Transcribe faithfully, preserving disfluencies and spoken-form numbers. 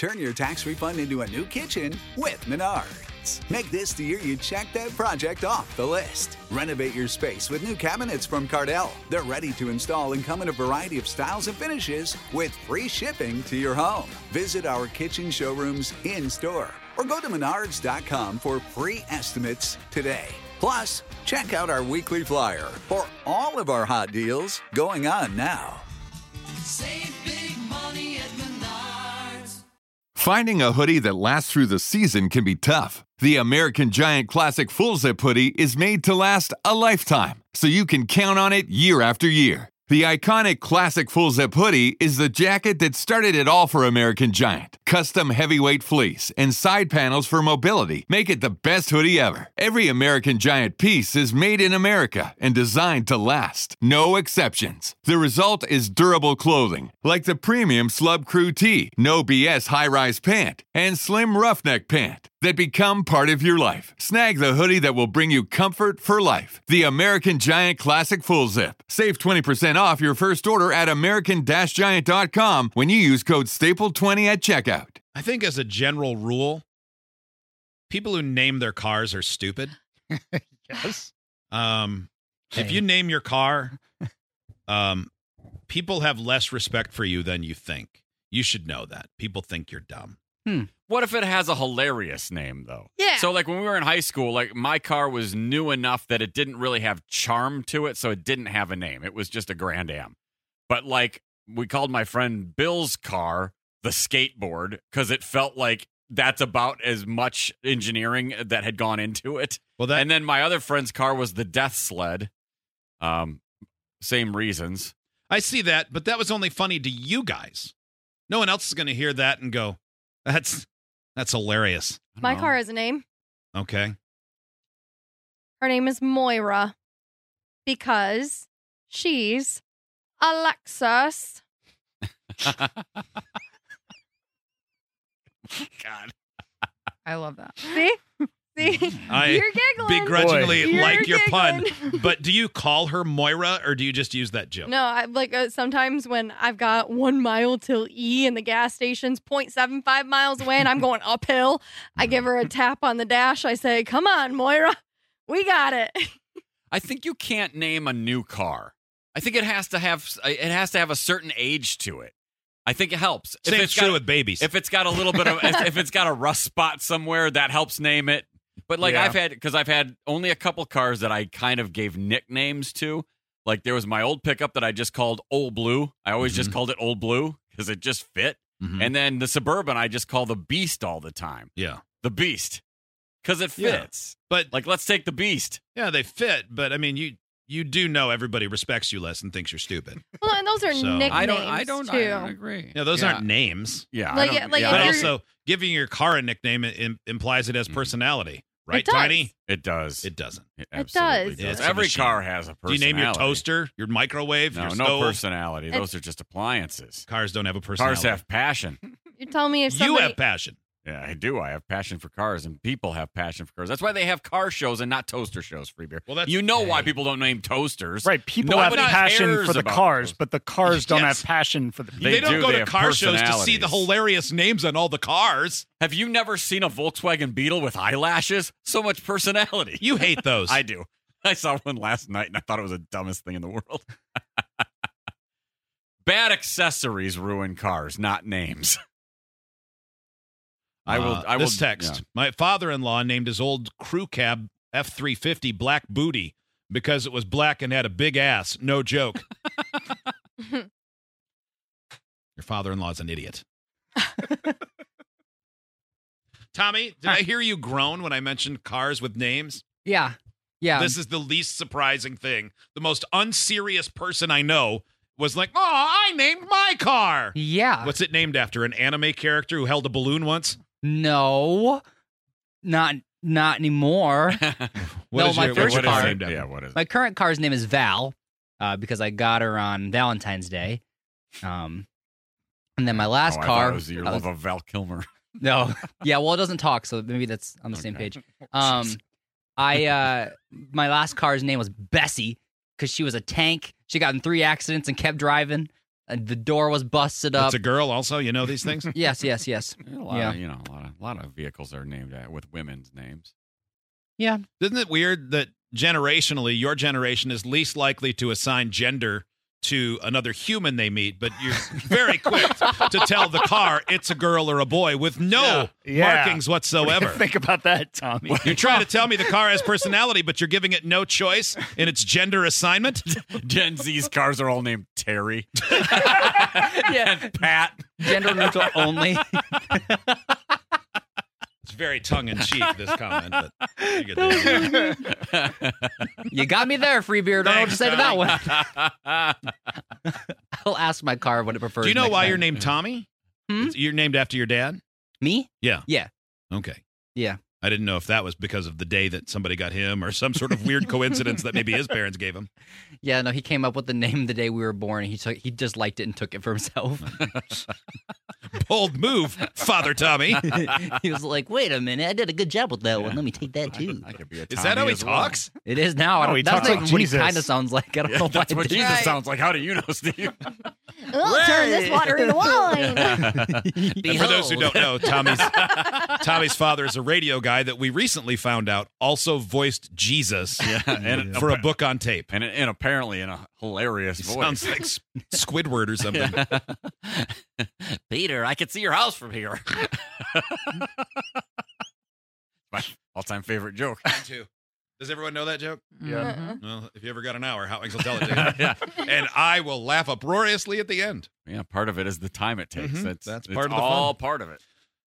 turn your tax refund into a new kitchen with Menards. Make this the year you check that project off the list. Renovate your space with new cabinets from Cardell. They're ready to install and come in a variety of styles and finishes with free shipping to your home. Visit our kitchen showrooms in-store or go to menards dot com for free estimates today. Plus, check out our weekly flyer for all of our hot deals going on now. Save big money at Menards. Finding a hoodie that lasts through the season can be tough. The American Giant Classic Full Zip hoodie is made to last a lifetime, so you can count on it year after year. The iconic Classic Full Zip hoodie is the jacket that started it all for American Giant. Custom heavyweight fleece and side panels for mobility make it the best hoodie ever. Every American Giant piece is made in America and designed to last. No exceptions. The result is durable clothing, like the premium Slub Crew Tee, No B S high-rise pant, and slim roughneck pant that become part of your life. Snag the hoodie that will bring you comfort for life. The American Giant Classic Full Zip. Save twenty percent off your first order at american giant dot com when you use code staple twenty at checkout. I think as a general rule, people who name their cars are stupid. Yes. Um, if you name your car, um, people have less respect for you than you think. You should know that. People think you're dumb. Hmm. What if it has a hilarious name, though? Yeah. So, like, when we were in high school, like, my car was new enough that it didn't really have charm to it, so it didn't have a name. It was just a Grand Am. But, like, we called my friend Bill's car the skateboard because it felt like that's about as much engineering that had gone into it. Well, that and then my other friend's car was the death sled. Um, same reasons. I see that, but that was only funny to you guys. No one else is going to hear that and go, "That's that's hilarious." My know. car has a name. Okay. Her name is Moira because she's Alexis. God. I love that. See? See? I You're giggling. begrudgingly Boy. like You're your pun. giggling. But do you call her Moira or do you just use that joke? No, I like uh, sometimes when I've got one mile till E and the gas station's zero point seven five miles away and I'm going uphill, I give her a tap on the dash. I say, "Come on, Moira, we got it." I think you can't name a new car. I think it has to have it has to have a certain age to it. I think it helps. Same it's true got, with babies. If it's got a little bit of if it's got a rust spot somewhere, that helps name it. But like Yeah. I've had because I've had only a couple cars that I kind of gave nicknames to. Like there was my old pickup that I just called Old Blue. I always Mhm. just called it Old Blue because it just fit. Mhm. And then the Suburban I just call the Beast all the time. yeah. The Beast. Because it Yeah. fits. But Like let's take the Beast. yeah, they fit, but I mean you you do know everybody respects you less and thinks you're stupid. Well, and those are So- nicknames I don't I don't, too. I don't agree. Yeah, those aren't names. Yeah, Like, I don't, like, yeah, if But I don't- you're- also giving your car a nickname im- implies it has Mhm. personality. Right, It does. Tiny? it does. It doesn't. It does. absolutely Yeah, does. it's a Every machine. car has a Do you personality. name your toaster, your microwave, No, your no stove? personality. It- Those are just appliances. Cars don't have a personality. Cars have passion. You tell me if You somebody have passion. Yeah, I do. I have passion for cars, and people have passion for cars. That's why they have car shows and not toaster shows, Free Beer. Well, that's- you know why Hey. people don't name toasters. Right. People Nobody have passion cares for the about cars, toasters. but the cars don't Yes. have passion for the people. They They, don't do, go they to have car shows to see the personalities. hilarious names on all the cars. Have you never seen a Volkswagen Beetle with eyelashes? So much personality. You hate those. I do. I saw one last night, and I thought it was the dumbest thing in the world. Bad accessories ruin cars, not names. I will. Uh, I will. this text. yeah. My father-in-law named his old crew cab F three fifty Black Booty because it was black and had a big ass. No joke. Your father-in-law's an idiot. Tommy, did I hear you groan when I mentioned cars with names? Yeah. Yeah. This is the least surprising thing. The most unserious person I know was like, "Oh, I named my car." yeah. What's it named after? An anime character who held a balloon once? No. Not not anymore. What No, is my your- first what is it car- named after? Yeah. What is it? My current car's name is Val, uh, because I got her on Valentine's Day. Um, and then my last Oh, I car. thought it was your I was- love of Val Kilmer. no, yeah, well, it doesn't talk, so maybe that's on the same Okay. page. Um, I uh, my last car's name was Bessie because she was a tank. She got in three accidents and kept driving. And the door was busted up. It's a girl also, you know these things? Yes, yes, yes. A lot Yeah. of, you know, a lot of, a lot of vehicles are named uh, with women's names. Yeah. Isn't it weird that generationally, your generation is least likely to assign gender to another human they meet, but you're very quick to tell the car it's a girl or a boy with no Yeah. markings whatsoever. Think about that, Tommy. You're trying to tell me the car has personality, but you're giving it no choice in its gender assignment? Gen Z's cars are all named Terry. Yeah. And Pat. Gender neutral only. It's very tongue-in-cheek, this comment, but you get the You got me there, Freebeard. I don't know what to Thanks, say to that one. I'll ask my car what it prefers. Do you know next why time. you're named Tommy? Hmm? It's- You're named after your dad? Me? Yeah. Yeah. Okay. Yeah. I didn't know if that was because of the day that somebody got him or some sort of weird coincidence that maybe his parents gave him. Yeah, no, he came up with the name the day we were born. He took, he just liked it and took it for himself. Bold move, Father Tommy. He was like, "Wait a minute, I did a good job with that one. Let me take that I too." could, I could be a Is that how Tommy he as well. talks? It is now. I Oh, don't, he that's talks not like even what he Jesus. kind of sounds like. I don't Yeah, know why. that's what I did. Jesus Right. sounds like. How do you know, Steve? I'll turn this water into wine. And for those who don't know, Tommy's Tommy's father is a radio guy that we recently found out also voiced Jesus Yeah, and for a book on tape. and, and apparently in a hilarious He voice. sounds like S- Squidward or something. Peter, I can see your house from here. My all-time favorite joke. Mine too. Does everyone know that joke? Yeah. Uh-uh. Well, if you ever got an hour, Howings will tell it to you. yeah. And I will laugh uproariously at the end. Yeah, part of it is the time it takes. Mhm. That's That's it's part of the all fun. part of it.